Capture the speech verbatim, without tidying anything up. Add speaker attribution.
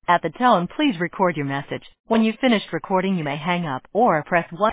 Speaker 1: At the tone, please record your message. When you've finished recording, you may hang up or press one.